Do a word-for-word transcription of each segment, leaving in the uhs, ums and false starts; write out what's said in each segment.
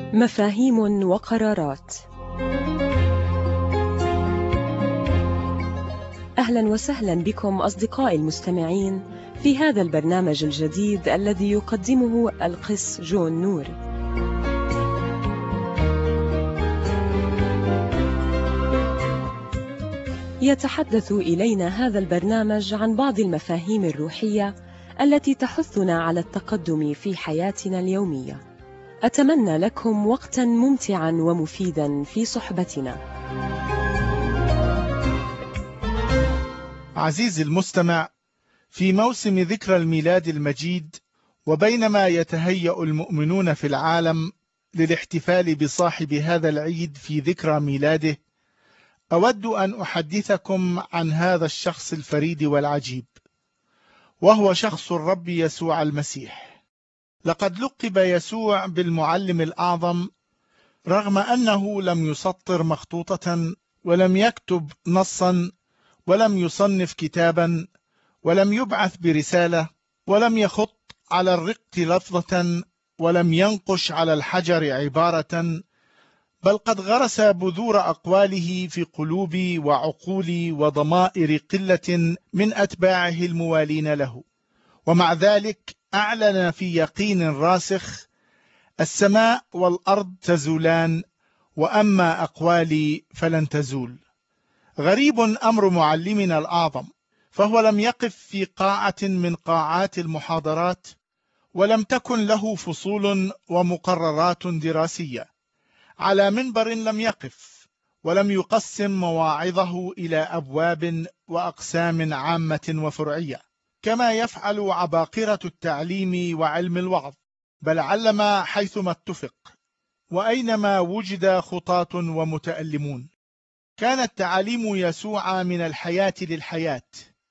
مفاهيم وقرارات. أهلا وسهلا بكم أصدقائي المستمعين في هذا البرنامج الجديد الذي يقدمه القس جون نور. يتحدث إلينا هذا البرنامج عن بعض المفاهيم الروحية التي تحثنا على التقدم في حياتنا اليومية. أتمنى لكم وقتا ممتعا ومفيدا في صحبتنا. عزيزي المستمع، في موسم ذكرى الميلاد المجيد، وبينما يتهيأ المؤمنون في العالم للاحتفال بصاحب هذا العيد في ذكرى ميلاده، أود أن أحدثكم عن هذا الشخص الفريد والعجيب، وهو شخص الرب يسوع المسيح. لقد لقب يسوع بالمعلم الأعظم، رغم أنه لم يسطر مخطوطة، ولم يكتب نصا، ولم يصنف كتابا، ولم يبعث برسالة، ولم يخط على الرق لفظة، ولم ينقش على الحجر عبارة، بل قد غرس بذور أقواله في قلوب وعقول وضمائر قلة من أتباعه الموالين له. ومع ذلك أعلن في يقين راسخ: السماء والأرض تزولان، وأما أقوالي فلن تزول. غريب أمر معلمنا الأعظم، فهو لم يقف في قاعة من قاعات المحاضرات، ولم تكن له فصول ومقررات دراسية. على منبر لم يقف، ولم يقسم مواعظه إلى أبواب وأقسام عامة وفرعية كما يفعل عباقرة التعليم وعلم الوعظ، بل علم حيثما اتفق، وأينما وجد خطاة ومتألمون. كانت تعاليم يسوع من الحياة للحياة،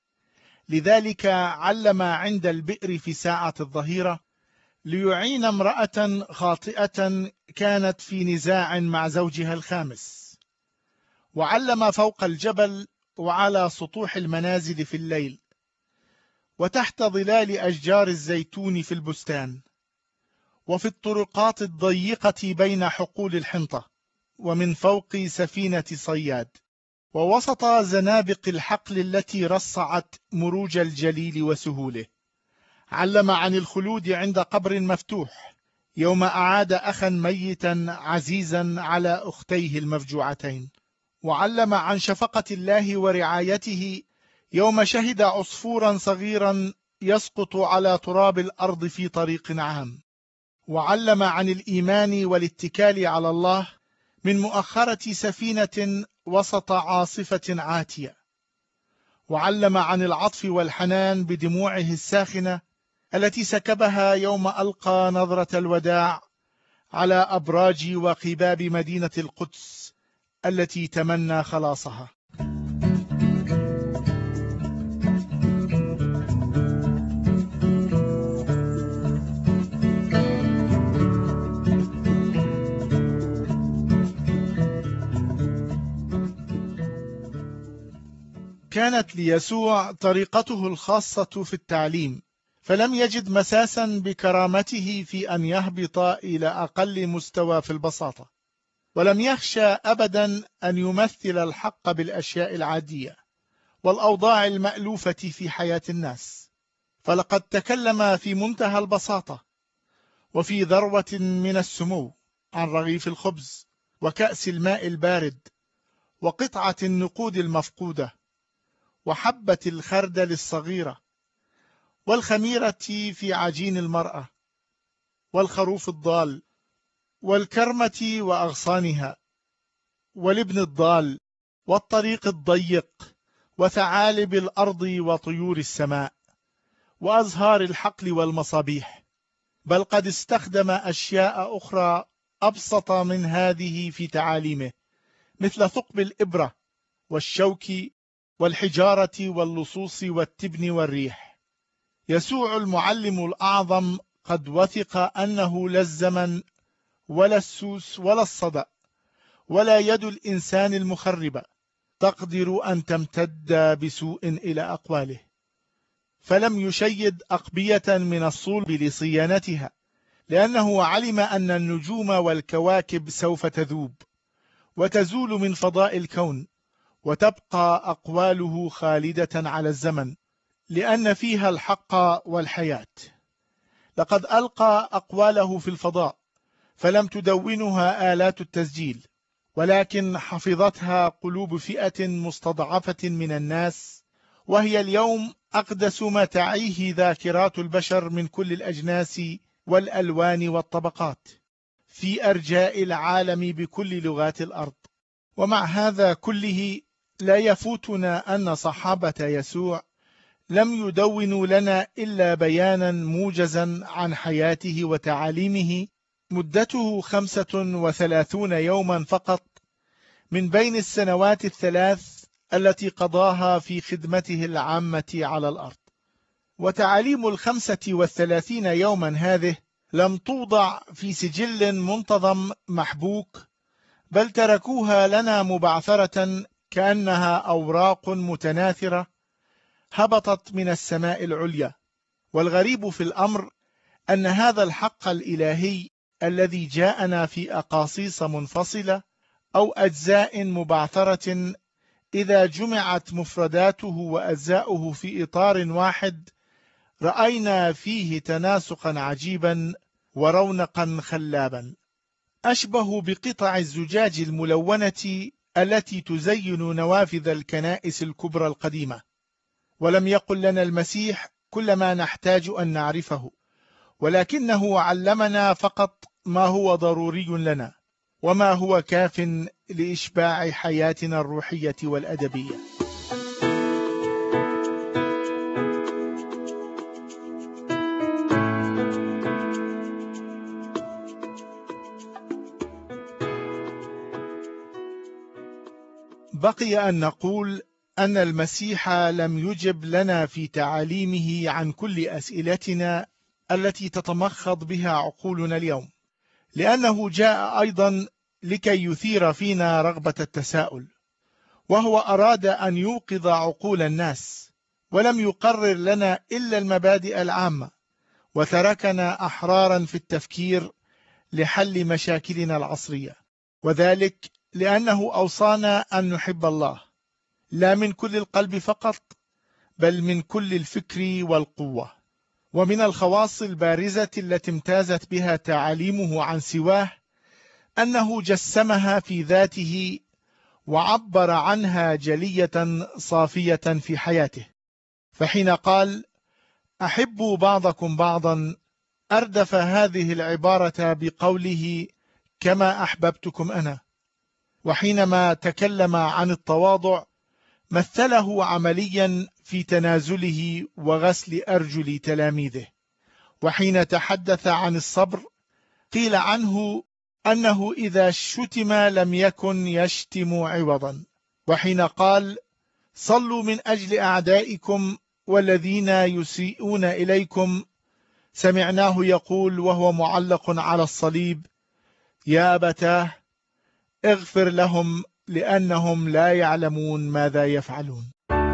لذلك علم عند البئر في ساعة الظهيرة ليعين امرأة خاطئة كانت في نزاع مع زوجها الخامس، وعلم فوق الجبل وعلى سطوح المنازل في الليل، وتحت ظلال أشجار الزيتون في البستان، وفي الطرقات الضيقة بين حقول الحنطة، ومن فوق سفينة صياد، ووسط زنابق الحقل التي رصعت مروج الجليل وسهوله. علم عن الخلود عند قبر مفتوح يوم أعاد أخا ميتا عزيزا على أختيه المفجوعتين، وعلم عن شفقة الله ورعايته يوم شهد عصفورا صغيرا يسقط على تراب الأرض في طريق عام، وعلم عن الإيمان والاتكال على الله من مؤخرة سفينة وسط عاصفة عاتية، وعلم عن العطف والحنان بدموعه الساخنة التي سكبها يوم ألقى نظرة الوداع على أبراج وقباب مدينة القدس التي تمنى خلاصها. كانت ليسوع طريقته الخاصة في التعليم، فلم يجد مساسا بكرامته في أن يهبط إلى أقل مستوى في البساطة، ولم يخشى أبدا أن يمثل الحق بالأشياء العادية والأوضاع المألوفة في حياة الناس. فلقد تكلم في منتهى البساطة وفي ذروة من السمو عن رغيف الخبز وكأس الماء البارد وقطعة النقود المفقودة وحبة الخردل الصغيرة والخميرة في عجين المرأة والخروف الضال والكرمة وأغصانها والابن الضال والطريق الضيق وثعالب الأرض وطيور السماء وأزهار الحقل والمصابيح، بل قد استخدم أشياء أخرى أبسط من هذه في تعاليمه، مثل ثقب الإبرة والشوك والحجارة واللصوص والتبن والريح. يسوع المعلم الأعظم قد وثق أنه لا الزمن ولا السوس ولا الصدأ ولا يد الإنسان المخربة تقدر أن تمتد بسوء إلى أقواله، فلم يشيد أقبية من الصلب لصيانتها، لأنه علم أن النجوم والكواكب سوف تذوب وتزول من فضاء الكون، وتبقى أقواله خالدة على الزمن، لأن فيها الحق والحياة. لقد ألقى أقواله في الفضاء فلم تدونها آلات التسجيل، ولكن حفظتها قلوب فئة مستضعفة من الناس، وهي اليوم أقدس ما تعيه ذاكرات البشر من كل الأجناس والألوان والطبقات في أرجاء العالم بكل لغات الأرض. ومع هذا كله لا يفوتنا أن صحابة يسوع لم يدونوا لنا إلا بيانا موجزا عن حياته وتعاليمه، مدته خمسة وثلاثون يوما فقط من بين السنوات الثلاث التي قضاها في خدمته العامة على الأرض. وتعاليم الخمسة والثلاثين يوما هذه لم توضع في سجل منتظم محبوك، بل تركوها لنا مبعثرة كأنها أوراق متناثرة هبطت من السماء العليا. والغريب في الأمر أن هذا الحق الإلهي الذي جاءنا في أقاصيص منفصلة أو أجزاء مبعثرة، إذا جمعت مفرداته وأجزاؤه في إطار واحد رأينا فيه تناسقا عجيبا ورونقا خلابا، أشبه بقطع الزجاج الملونة التي تزين نوافذ الكنائس الكبرى القديمة. ولم يقل لنا المسيح كل ما نحتاج أن نعرفه، ولكنه علمنا فقط ما هو ضروري لنا وما هو كاف لإشباع حياتنا الروحية والأدبية. بقي أن نقول أن المسيح لم يجب لنا في تعاليمه عن كل أسئلتنا التي تتمخض بها عقولنا اليوم، لأنه جاء أيضا لكي يثير فينا رغبة التساؤل، وهو أراد أن يوقظ عقول الناس، ولم يقرر لنا إلا المبادئ العامة، وتركنا أحرارا في التفكير لحل مشاكلنا العصرية، وذلك لأنه أوصانا أن نحب الله لا من كل القلب فقط، بل من كل الفكر والقوة. ومن الخواص البارزة التي امتازت بها تعاليمه عن سواه أنه جسمها في ذاته وعبر عنها جلية صافية في حياته. فحين قال أحبوا بعضكم بعضا، أردف هذه العبارة بقوله كما أحببتكم أنا. وحينما تكلم عن التواضع مثله عمليا في تنازله وغسل أرجل تلاميذه. وحين تحدث عن الصبر قيل عنه أنه إذا شتم لم يكن يشتم عوضا. وحين قال صلوا من أجل أعدائكم والذين يسيئون إليكم، سمعناه يقول وهو معلق على الصليب يا أبتاه اغفر لهم لأنهم لا يعلمون ماذا يفعلون.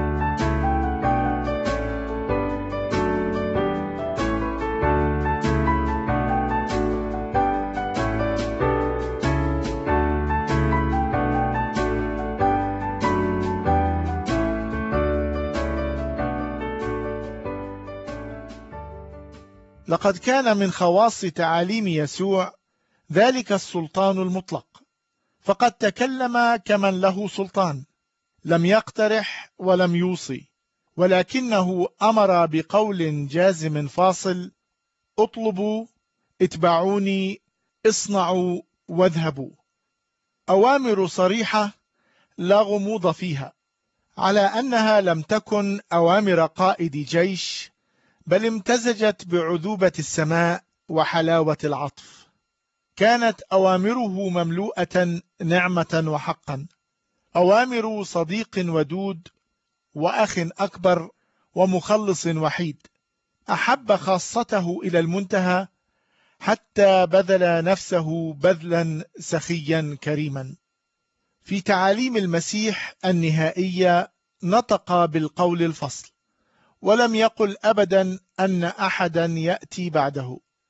لقد كان من خواص تعاليم يسوع ذلك السلطان المطلق، فقد تكلم كمن له سلطان، لم يقترح ولم يوصي، ولكنه أمر بقول جازم فاصل: اطلبوا، اتبعوني، اصنعوا واذهبوا. أوامر صريحة لا غموض فيها، على أنها لم تكن أوامر قائد جيش، بل امتزجت بعذوبة السماء وحلاوة العطف. كانت أوامره مملوءة نعمة وحقا، أوامر صديق ودود وأخ أكبر ومخلص وحيد، أحب خاصته إلى المنتهى حتى بذل نفسه بذلا سخيا كريما. في تعاليم المسيح النهائية نطق بالقول الفصل، ولم يقل أبدا أن أحدا يأتي بعده،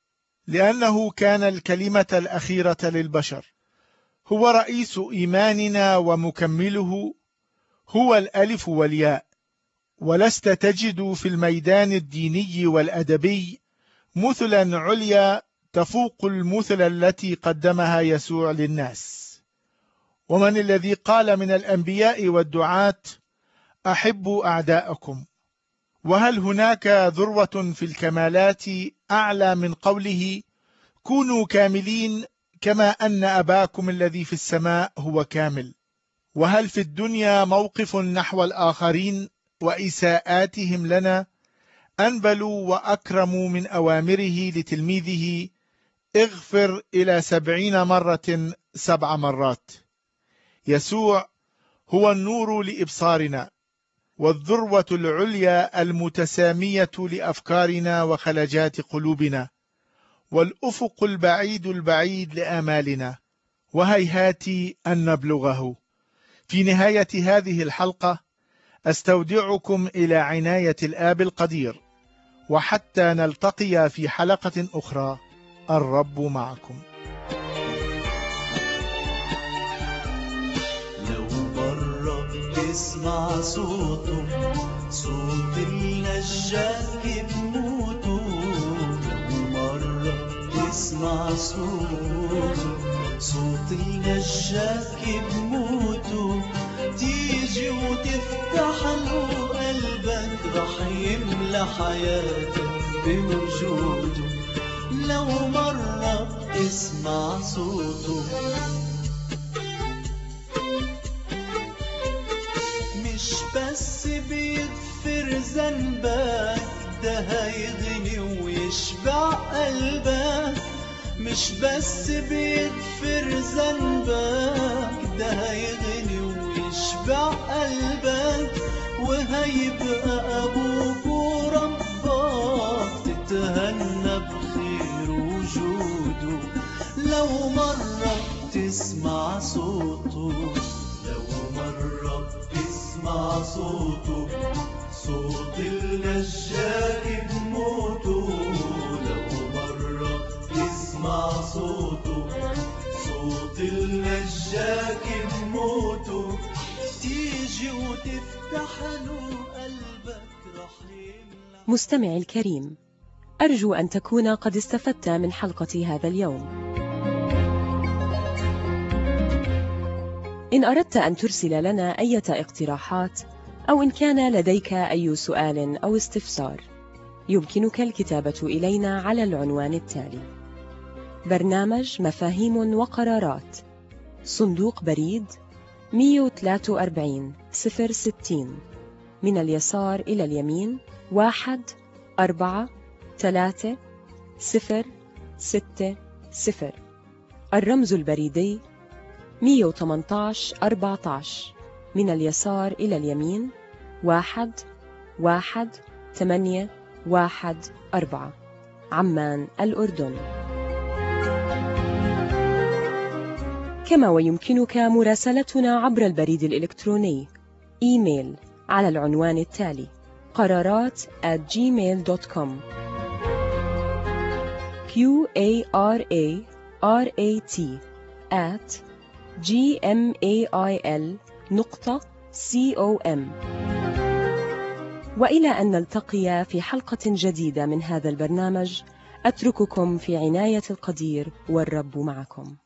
لأنه كان الكلمة الأخيرة للبشر، هو رئيس إيماننا ومكمله، هو الألف والياء. ولست تجد في الميدان الديني والأدبي مثلا عليا تفوق المثل التي قدمها يسوع للناس. ومن الذي قال من الأنبياء والدعاة: أحبوا أعداءكم؟ وهل هناك ذروة في الكمالات أعلى من قوله: كونوا كاملين كما أن أباكم الذي في السماء هو كامل؟ وهل في الدنيا موقف نحو الآخرين وإساءاتهم لنا أنبلوا وأكرموا من أوامره لتلميذه: اغفر إلى سبعين مرة سبع مرات؟ يسوع هو النور لإبصارنا، والذروة العليا المتسامية لأفكارنا وخلجات قلوبنا، والأفق البعيد البعيد لآمالنا، وهيهات أن نبلغه. في نهاية هذه الحلقة أستودعكم إلى عناية الآب القدير، وحتى نلتقي في حلقة أخرى، الرب معكم. لو مرة بتسمع صوته، صوت النجاك بموته، لو مرة بتسمع صوته، صوت النجاك بموته، تيجي وتفتح له قلبك، رح يملى حياتك بوجوده. لو مرة بتسمع صوته، مش بس بيغفر ذنبك، ده هيغني ويشبع قلبك. مش بس بيغفر ذنبك، ده هيغني ويشبع قلبك، وهيبقى أبوك وربك، تتهنى بخير وجوده. لو مرة تسمع صوته، لو مرة تسمع صوته، صوت النجاك بموته، لو مرة تسمع صوته، صوت النجاك بموته، تيجي وتفتح له قلبك، رح يملى. مستمعي الكريم، أرجو أن تكون قد استفدت من حلقة هذا اليوم. إن أردت أن ترسل لنا أي اقتراحات، أو إن كان لديك أي سؤال أو استفسار، يمكنك الكتابة إلينا على العنوان التالي: برنامج مفاهيم وقرارات، صندوق بريد مئة وثلاثة وأربعين صفر ستين، من اليسار إلى اليمين واحد أربعة ثلاثة صفر ستة صفر. الرمز البريدي مئة وثمانية عشر أربعة عشر، من اليسار إلى اليمين واحد واحد ثمانية واحد أربعة، عمان الأردن. كما ويمكنك مراسلتنا عبر البريد الإلكتروني إيميل على العنوان التالي: قرارات at gmail dot com. q a r a r a t at gmail نقطة com. وإلى أن نلتقي في حلقة جديدة من هذا البرنامج، أترككم في عناية القدير، والرب معكم.